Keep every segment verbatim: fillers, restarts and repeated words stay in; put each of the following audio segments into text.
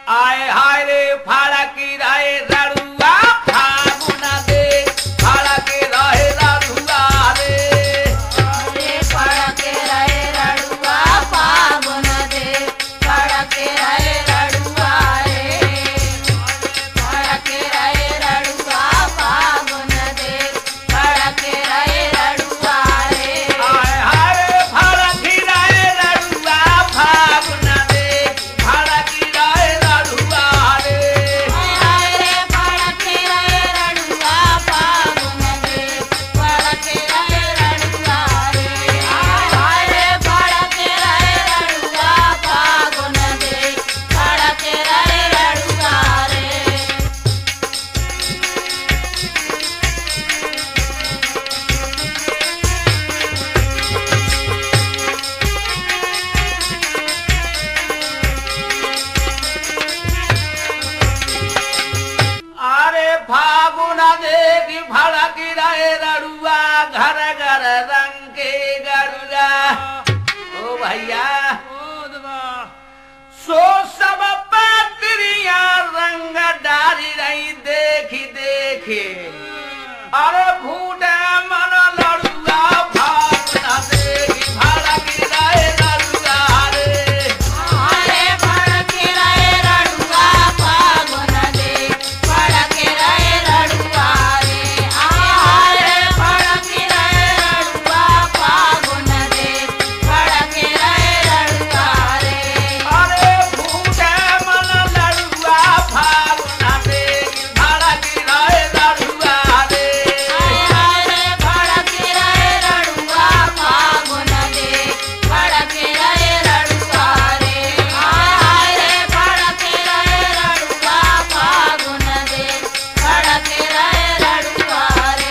आए हाय रे फाड़ा की राय रड़ुआ फागुन दे फाड़ा के रहे रड़ुआ रे रे फाड़ा के रहे रड़ुआ फागुन दे फाड़ा के रहे रड़ुआ रे फाड़ा के रहे रड़ुआ फागुन दे फाड़ा के रहे रड़ुआ रे आए हाय रे फाड़ा की राय रड़ुआ फागुन दे फाड़ा की राय रड़ुआ रे हाय रे फाड़ा के रहे रड़ुआ फागुन दे फाड़ा के रहे रड़ुआ रे हाय रे फाड़ा के रहे रड़ुआ फागुन दे फाड़ा के रहे रड़ुआ रे अरे फागुन देगी फाड़ा की राय रड़ुआ घर घर रंग के गरुआ ओ भैया सो सब पात्रिया रंग डारी रही देखी देखे अरे फूटे मन लड़ुआ फागुन देगी फाड़ा की राय रड़ुआ रे हाय फाड़ा के रहे रड़ुआ फागुन दे फाड़ा के रहे रड़ुआ रे हाय रे फाड़ा के रहे रड़ुआ फागुन दे फाड़ा के रहे रड़ुआ रे अरे फूटे मन लड़ुआ फागुन देगी फाड़ा की राय रड़ुआ रे हाय हाय रे फाड़ा के रहे रड़ुआ फागुन दे फाड़ा के रहे रड़ुआ रे हाय हाय रे फाड़ा के रहे रड़ुआ फागुन दे फाड़ा के रहे रड़ुआ रे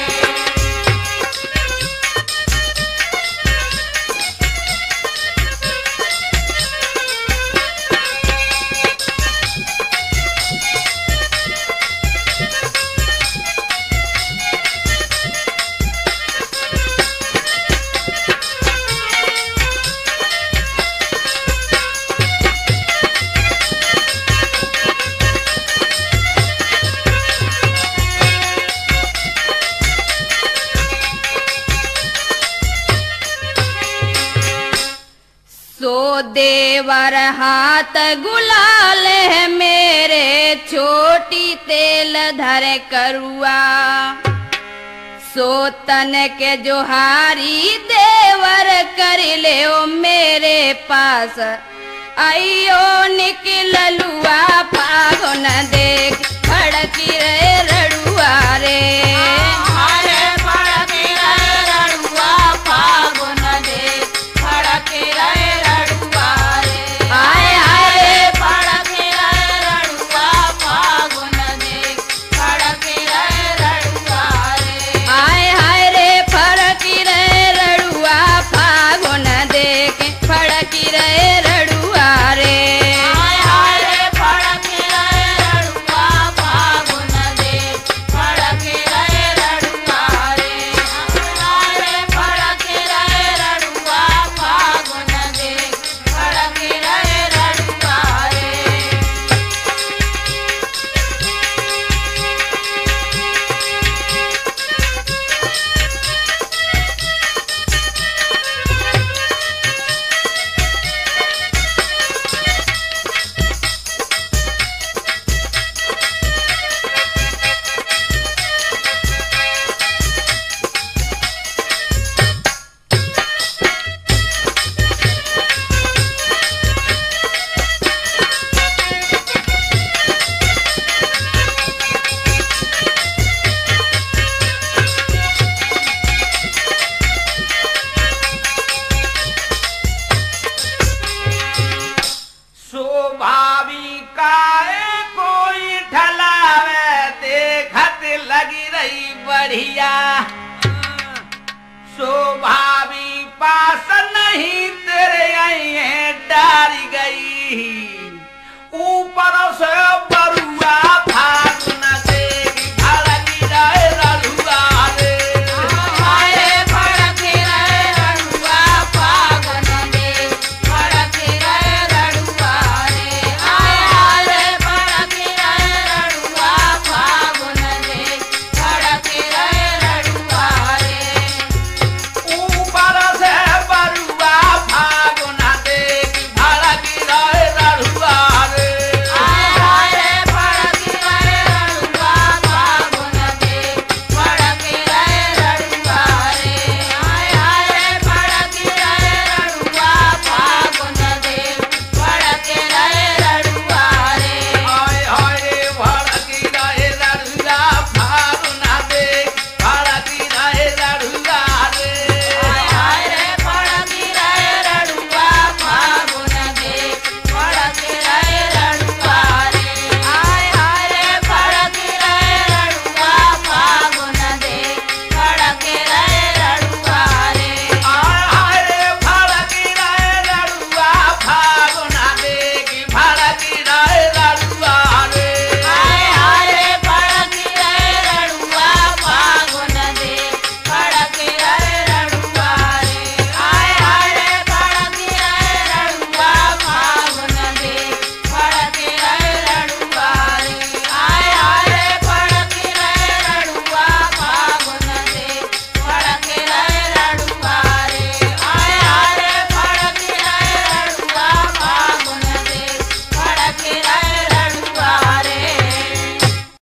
सो देवर हाथ गुलाल है मेरे छोटी तेल धर करुआ सो तन के जोहारी देवर कर ले ओ मेरे पास आइयो निकललुआ फागुन देख फड़की रे रड़ुआ रे हाय फड़की रे रड़ुआ फागुन देख फड़की रे रड़ुआ रे हाय हाय फड़की रे रड़ुआ फागुन देख फड़की रे रड़ुआ रे हाय हाय रे फड़की रे रड़ुआ फागुन देख फड़की रे रड़ुआ रे हाय हाय रे फड़की रे रड़ुआ फागुन देख फड़की रे रड़ुआ रे हाय रे फड़की रे रड़ुआ फागुन देख फड़की रे रड़ुआ रे स्वभावी काए कोई ठलावे देखत लगी रही बढ़िया स्वभावी पास नहीं तेरे